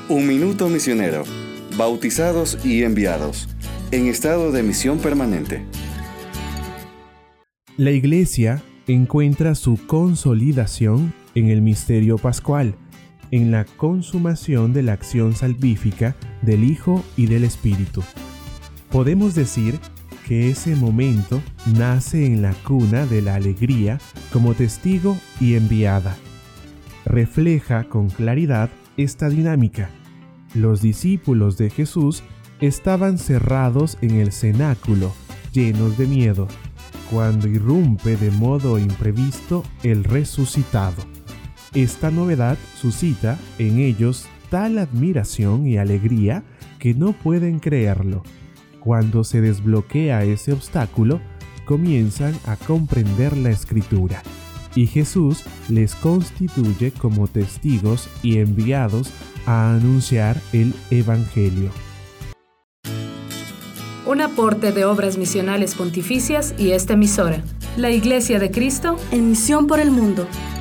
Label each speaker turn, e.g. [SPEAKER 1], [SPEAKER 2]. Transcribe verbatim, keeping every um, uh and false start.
[SPEAKER 1] Un minuto misionero. Bautizados y enviados. En estado de misión permanente.
[SPEAKER 2] La Iglesia encuentra su consolidación en el misterio pascual, en la consumación de la acción salvífica del Hijo y del Espíritu. Podemos decir que ese momento nace en la cuna de la alegría como testigo y enviada. Refleja con claridad esta dinámica. Los discípulos de Jesús estaban cerrados en el cenáculo, llenos de miedo, cuando irrumpe de modo imprevisto el resucitado. Esta novedad suscita en ellos tal admiración y alegría que no pueden creerlo. Cuando se desbloquea ese obstáculo, comienzan a comprender la Escritura, y Jesús les constituye como testigos y enviados a anunciar el Evangelio.
[SPEAKER 3] Un aporte de Obras Misionales Pontificias y esta emisora, la Iglesia de Cristo,
[SPEAKER 4] en misión por el mundo.